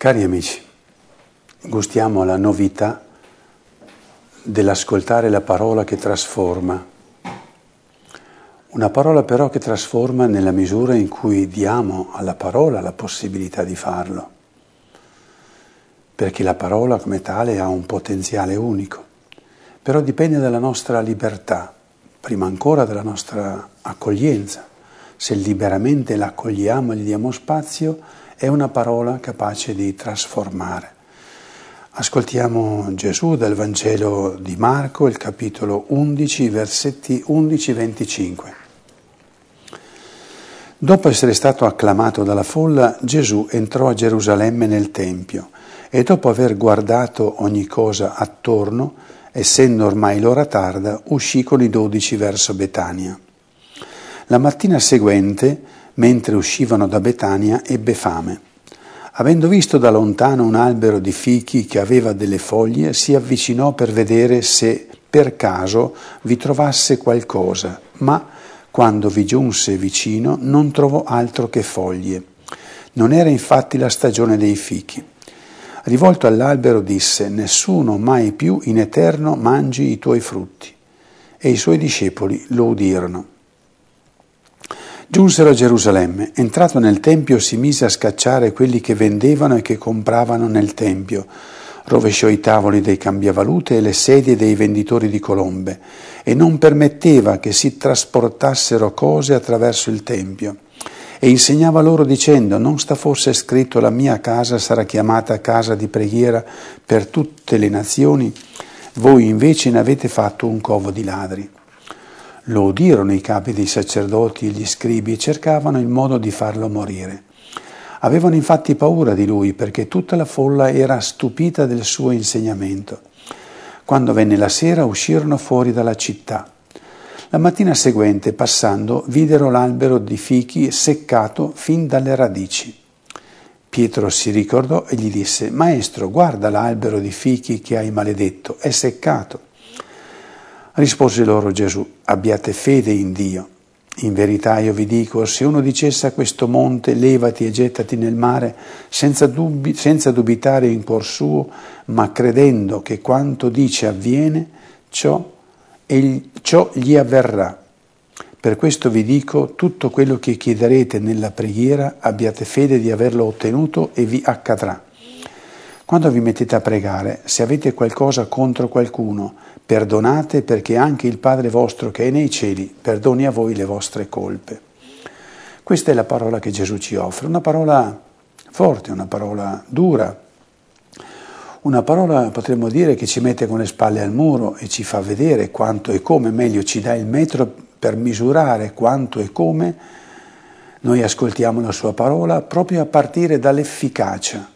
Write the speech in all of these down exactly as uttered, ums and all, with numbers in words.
Cari amici, gustiamo la novità dell'ascoltare la parola che trasforma. Una parola però che trasforma nella misura in cui diamo alla parola la possibilità di farlo, perché la parola come tale ha un potenziale unico, però dipende dalla nostra libertà, prima ancora dalla nostra accoglienza. Se liberamente l'accogliamo e gli diamo spazio, è una parola capace di trasformare. Ascoltiamo Gesù dal Vangelo di Marco, il capitolo undici, versetti undici venticinque. Dopo essere stato acclamato dalla folla, Gesù entrò a Gerusalemme nel Tempio e dopo aver guardato ogni cosa attorno, essendo ormai l'ora tarda, uscì con i dodici verso Betania. La mattina seguente, mentre uscivano da Betania, ebbe fame. Avendo visto da lontano un albero di fichi che aveva delle foglie, si avvicinò per vedere se per caso vi trovasse qualcosa, ma quando vi giunse vicino non trovò altro che foglie. Non era infatti la stagione dei fichi. Rivolto all'albero disse: «Nessuno mai più in eterno mangi i tuoi frutti». E i suoi discepoli lo udirono. Giunsero a Gerusalemme. Entrato nel Tempio si mise a scacciare quelli che vendevano e che compravano nel Tempio. Rovesciò i tavoli dei cambiavalute e le sedie dei venditori di colombe e non permetteva che si trasportassero cose attraverso il Tempio. E insegnava loro dicendo: «Non sta forse scritto: la mia casa sarà chiamata casa di preghiera per tutte le nazioni? Voi invece ne avete fatto un covo di ladri». Lo udirono i capi dei sacerdoti e gli scribi e cercavano il modo di farlo morire. Avevano infatti paura di lui perché tutta la folla era stupita del suo insegnamento. Quando venne la sera uscirono fuori dalla città. La mattina seguente, passando, videro l'albero di fichi seccato fin dalle radici. Pietro si ricordò e gli disse: «Maestro, guarda l'albero di fichi che hai maledetto, è seccato». Rispose loro Gesù: «Abbiate fede in Dio. In verità io vi dico, se uno dicesse a questo monte: levati e gettati nel mare, senza, dubbi, senza dubitare in cuor suo, ma credendo che quanto dice avviene, ciò, e ciò gli avverrà. Per questo vi dico, tutto quello che chiederete nella preghiera, abbiate fede di averlo ottenuto e vi accadrà. Quando vi mettete a pregare, se avete qualcosa contro qualcuno, perdonate, perché anche il Padre vostro che è nei cieli perdoni a voi le vostre colpe». Questa è la parola che Gesù ci offre, una parola forte, una parola dura, una parola, potremmo dire, che ci mette con le spalle al muro e ci fa vedere quanto e come, meglio ci dà il metro per misurare quanto e come noi ascoltiamo la sua parola, proprio a partire dall'efficacia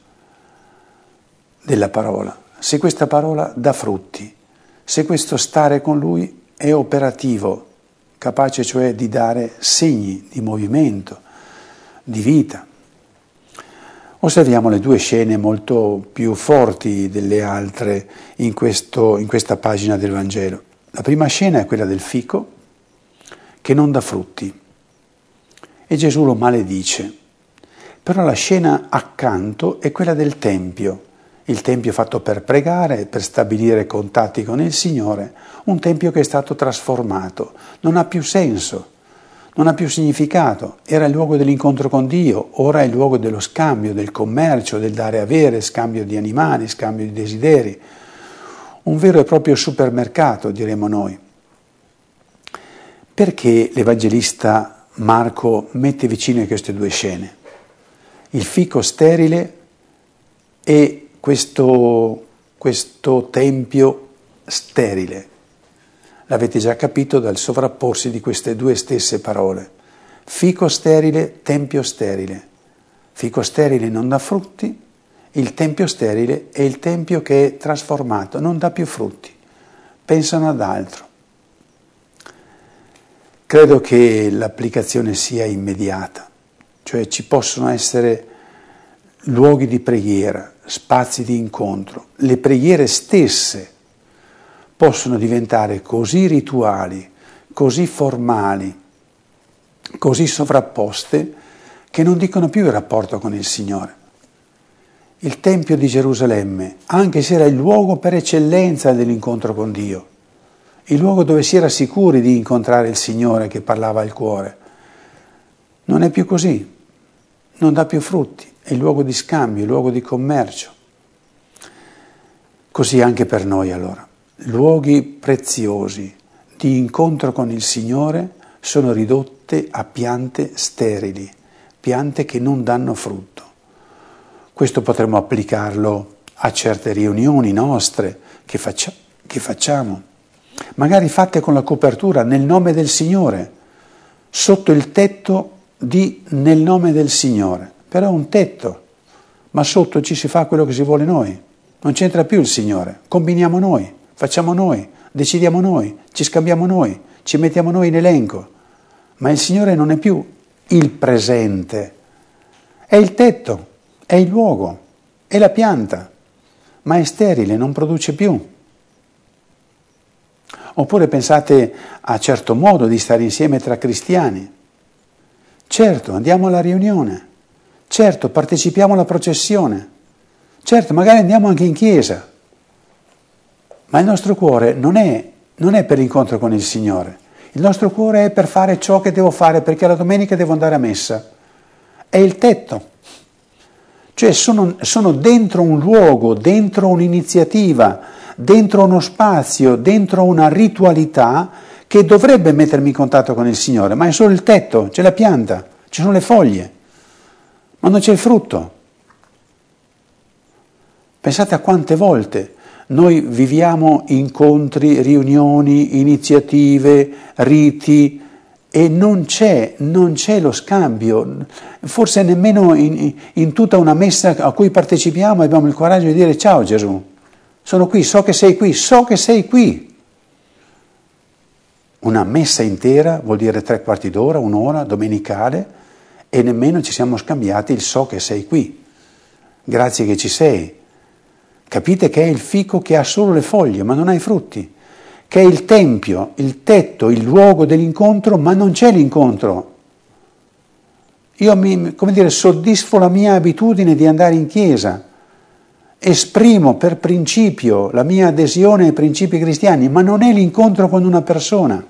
della parola. Se questa parola dà frutti, se questo stare con lui è operativo, capace cioè di dare segni di movimento, di vita. Osserviamo le due scene molto più forti delle altre in, questo, in questa pagina del Vangelo. La prima scena è quella del fico che non dà frutti e Gesù lo maledice. Però la scena accanto è quella del Tempio. Il Tempio fatto per pregare, per stabilire contatti con il Signore, un Tempio che è stato trasformato, non ha più senso, non ha più significato, era il luogo dell'incontro con Dio, ora è il luogo dello scambio, del commercio, del dare e avere, scambio di animali, scambio di desideri, un vero e proprio supermercato, diremo noi. Perché l'Evangelista Marco mette vicino queste due scene? Il fico sterile e Questo, questo tempio sterile. L'avete già capito dal sovrapporsi di queste due stesse parole. Fico sterile, tempio sterile. Fico sterile non dà frutti, il tempio sterile è il tempio che è trasformato, non dà più frutti. Pensano ad altro. Credo che l'applicazione sia immediata, cioè ci possono essere luoghi di preghiera, spazi di incontro. Le preghiere stesse possono diventare così rituali, così formali, così sovrapposte, che non dicono più il rapporto con il Signore. il Tempio di Gerusalemme, anche se era il luogo per eccellenza dell'incontro con Dio, il luogo dove si era sicuri di incontrare il Signore che parlava al cuore, non è più così, non dà più frutti, è il luogo di scambio, il luogo di commercio. Così anche per noi allora, luoghi preziosi di incontro con il Signore sono ridotte a piante sterili, piante che non danno frutto. Questo potremmo applicarlo a certe riunioni nostre che, faccia, che facciamo, magari fatte con la copertura nel nome del Signore, sotto il tetto di nel nome del Signore. Però è un tetto, ma sotto ci si fa quello che si vuole noi. Non c'entra più il Signore, combiniamo noi, facciamo noi, decidiamo noi, ci scambiamo noi, ci mettiamo noi in elenco. Ma il Signore non è più il presente, è il tetto, è il luogo, è la pianta, ma è sterile, non produce più. Oppure pensate a certo modo di stare insieme tra cristiani. Certo, andiamo alla riunione, certo, partecipiamo alla processione, certo, magari andiamo anche in chiesa, ma il nostro cuore non è, non è per l'incontro con il Signore. Il nostro cuore è per fare ciò che devo fare, perché la domenica devo andare a messa. È il tetto. Cioè sono, sono dentro un luogo, dentro un'iniziativa, dentro uno spazio, dentro una ritualità che dovrebbe mettermi in contatto con il Signore, ma è solo il tetto, c'è la pianta, ci sono le foglie, ma non c'è il frutto. Pensate a quante volte noi viviamo incontri, riunioni, iniziative, riti e non c'è, non c'è lo scambio, forse nemmeno in, in tutta una messa a cui partecipiamo abbiamo il coraggio di dire ciao Gesù, sono qui, so che sei qui, so che sei qui. Una messa intera vuol dire tre quarti d'ora, un'ora, domenicale, e nemmeno ci siamo scambiati il so che sei qui, grazie che ci sei. Capite che è il fico che ha solo le foglie ma non ha i frutti, che è il tempio, il tetto, il luogo dell'incontro ma non c'è l'incontro. Io mi, come dire, soddisfo la mia abitudine di andare in chiesa, esprimo per principio la mia adesione ai principi cristiani, ma non è l'incontro con una persona.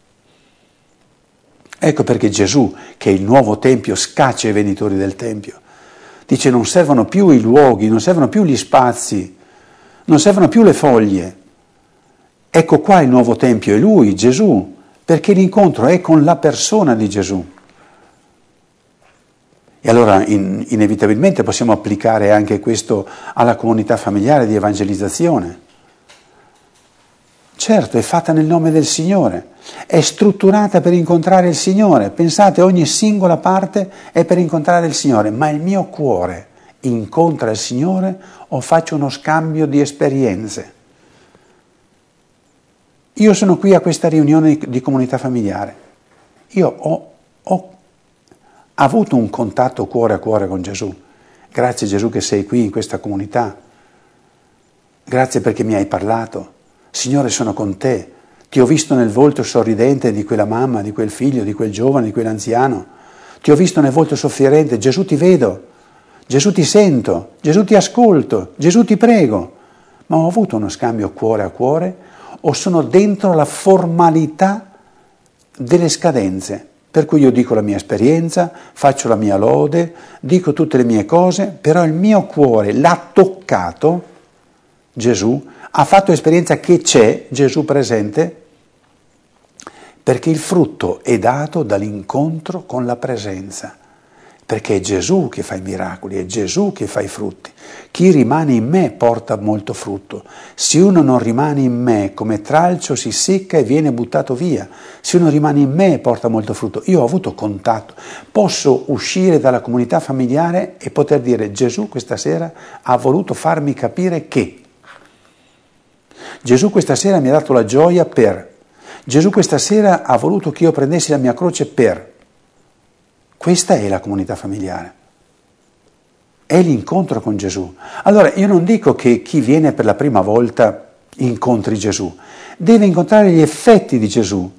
Ecco perché Gesù, che è il nuovo tempio, scaccia i venditori del tempio. Dice non servono più i luoghi, non servono più gli spazi, non servono più le foglie. Ecco qua il nuovo tempio, è Lui, Gesù, perché l'incontro è con la persona di Gesù. E allora in, inevitabilmente possiamo applicare anche questo alla comunità familiare di evangelizzazione. Certo, è fatta nel nome del Signore, è strutturata per incontrare il Signore. Pensate, ogni singola parte è per incontrare il Signore, ma il mio cuore incontra il Signore o faccio uno scambio di esperienze? Io sono qui a questa riunione di comunità familiare, io ho, ho avuto un contatto cuore a cuore con Gesù. Grazie Gesù che sei qui in questa comunità, grazie perché mi hai parlato. Signore, sono con te, ti ho visto nel volto sorridente di quella mamma, di quel figlio, di quel giovane, di quell'anziano, ti ho visto nel volto sofferente, Gesù ti vedo, Gesù ti sento, Gesù ti ascolto, Gesù ti prego, ma ho avuto uno scambio cuore a cuore o sono dentro la formalità delle scadenze, per cui io dico la mia esperienza, faccio la mia lode, dico tutte le mie cose, però il mio cuore l'ha toccato Gesù, ha fatto esperienza che c'è Gesù presente, perché il frutto è dato dall'incontro con la presenza, perché è Gesù che fa i miracoli, è Gesù che fa i frutti. Chi rimane in me porta molto frutto. Se uno non rimane in me, come tralcio si secca e viene buttato via. Se uno rimane in me porta molto frutto. Io ho avuto contatto, posso uscire dalla comunità familiare e poter dire Gesù questa sera ha voluto farmi capire che Gesù questa sera mi ha dato la gioia per, Gesù questa sera ha voluto che io prendessi la mia croce per. Questa è la comunità familiare, è l'incontro con Gesù. Allora io non dico che chi viene per la prima volta incontri Gesù, deve incontrare gli effetti di Gesù.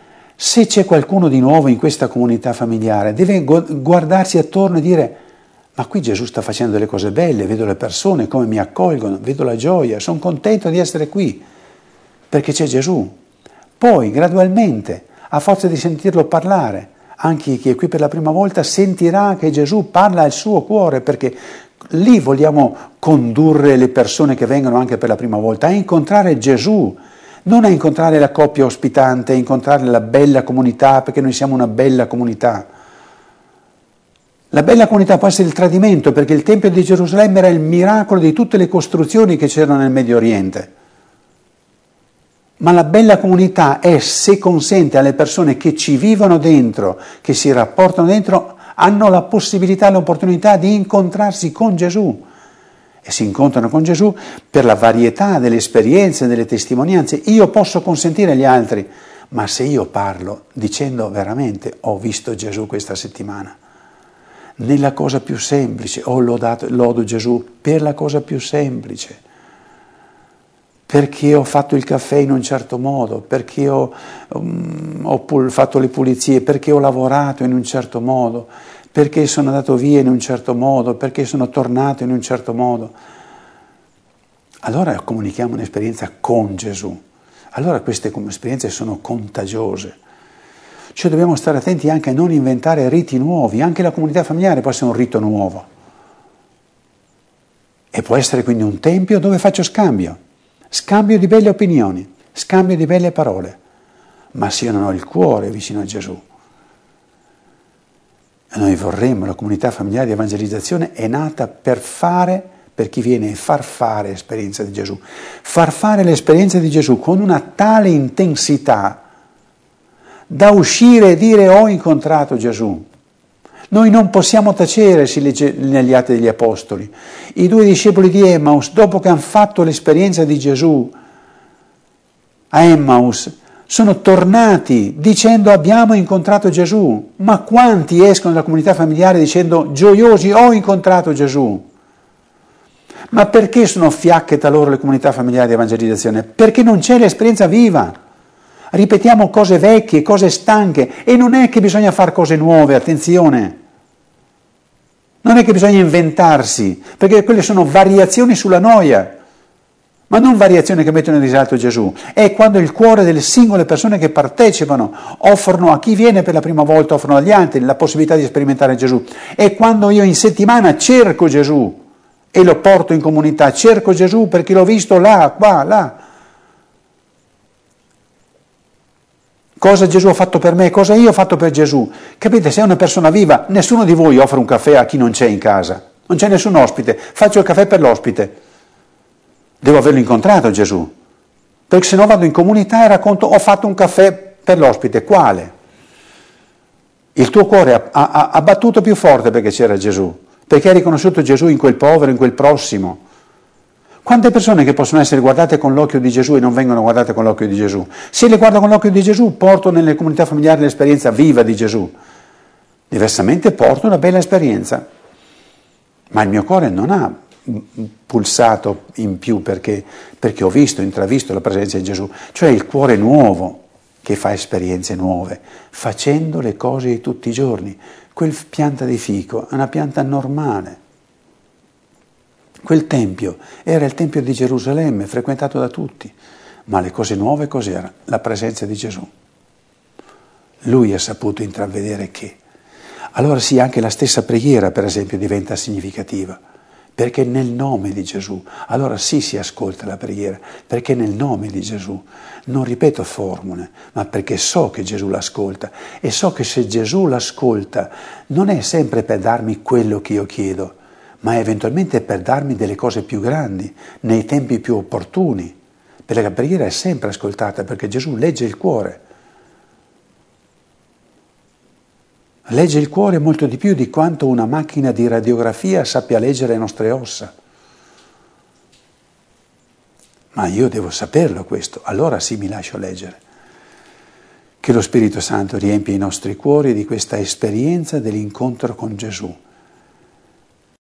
Se c'è qualcuno di nuovo in questa comunità familiare, deve guardarsi attorno e dire ma qui Gesù sta facendo delle cose belle, vedo le persone come mi accolgono, vedo la gioia, sono contento di essere qui, perché c'è Gesù. Poi, gradualmente, a forza di sentirlo parlare, anche chi è qui per la prima volta sentirà che Gesù parla al suo cuore, perché lì vogliamo condurre le persone che vengono anche per la prima volta a incontrare Gesù, non a incontrare la coppia ospitante, a incontrare la bella comunità, perché noi siamo una bella comunità. La bella comunità può essere il tradimento, perché il Tempio di Gerusalemme era il miracolo di tutte le costruzioni che c'erano nel Medio Oriente. Ma la bella comunità è se consente alle persone che ci vivono dentro, che si rapportano dentro, hanno la possibilità, l'opportunità di incontrarsi con Gesù. E si incontrano con Gesù per la varietà delle esperienze, delle testimonianze. Io posso consentire agli altri, ma se io parlo dicendo veramente ho visto Gesù questa settimana, nella cosa più semplice, ho lodato, lodo Gesù per la cosa più semplice, perché ho fatto il caffè in un certo modo, perché ho, um, ho pul- fatto le pulizie, perché ho lavorato in un certo modo, perché sono andato via in un certo modo, perché sono tornato in un certo modo. Allora comunichiamo un'esperienza con Gesù. Allora queste esperienze sono contagiose. Cioè dobbiamo stare attenti anche a non inventare riti nuovi, anche la comunità familiare può essere un rito nuovo. E può essere quindi un tempio dove faccio scambio, scambio di belle opinioni, scambio di belle parole, ma se io non ho il cuore vicino a Gesù. E noi vorremmo, la comunità familiare di evangelizzazione è nata per fare, per chi viene, e far fare l'esperienza di Gesù. Far fare l'esperienza di Gesù con una tale intensità da uscire e dire ho incontrato Gesù. Noi non possiamo tacere, si legge negli Atti degli Apostoli. I due discepoli di Emmaus, dopo che hanno fatto l'esperienza di Gesù a Emmaus, sono tornati dicendo abbiamo incontrato Gesù. Ma quanti escono dalla comunità familiare dicendo gioiosi ho incontrato Gesù? Ma perché sono fiacche talora le comunità familiari di evangelizzazione? Perché non c'è l'esperienza viva. Ripetiamo cose vecchie, cose stanche, e non è che bisogna fare cose nuove, attenzione. Non è che bisogna inventarsi, perché quelle sono variazioni sulla noia, ma non variazioni che mettono in risalto Gesù. È quando il cuore delle singole persone che partecipano offrono a chi viene per la prima volta, offrono agli altri la possibilità di sperimentare Gesù. È quando io in settimana cerco Gesù e lo porto in comunità, cerco Gesù perché l'ho visto là, qua, là. Cosa Gesù ha fatto per me, cosa io ho fatto per Gesù. Capite, se è una persona viva, nessuno di voi offre un caffè a chi non c'è in casa. Non c'è nessun ospite, faccio il caffè per l'ospite. Devo averlo incontrato Gesù. Perché se no vado in comunità e racconto, ho fatto un caffè per l'ospite. Quale? Il tuo cuore ha, ha, ha battuto più forte perché c'era Gesù. Perché hai riconosciuto Gesù in quel povero, in quel prossimo. Quante persone che possono essere guardate con l'occhio di Gesù e non vengono guardate con l'occhio di Gesù? Se le guardo con l'occhio di Gesù, porto nelle comunità familiari l'esperienza viva di Gesù. Diversamente porto una bella esperienza. Ma il mio cuore non ha pulsato in più perché, perché ho visto, intravisto la presenza di Gesù. Cioè il cuore nuovo che fa esperienze nuove, facendo le cose di tutti i giorni. Quel pianta di fico è una pianta normale. Quel tempio era il tempio di Gerusalemme, frequentato da tutti, ma le cose nuove cos'era? La presenza di Gesù. Lui ha saputo intravedere che. Allora sì, anche la stessa preghiera, per esempio, diventa significativa, perché nel nome di Gesù, allora sì si ascolta la preghiera, perché nel nome di Gesù, non ripeto formule, ma perché so che Gesù l'ascolta e so che se Gesù l'ascolta non è sempre per darmi quello che io chiedo, ma eventualmente per darmi delle cose più grandi, nei tempi più opportuni, perché la preghiera è sempre ascoltata, perché Gesù legge il cuore. Legge il cuore molto di più di quanto una macchina di radiografia sappia leggere le nostre ossa. Ma io devo saperlo questo, allora sì mi lascio leggere. Che lo Spirito Santo riempie i nostri cuori di questa esperienza dell'incontro con Gesù.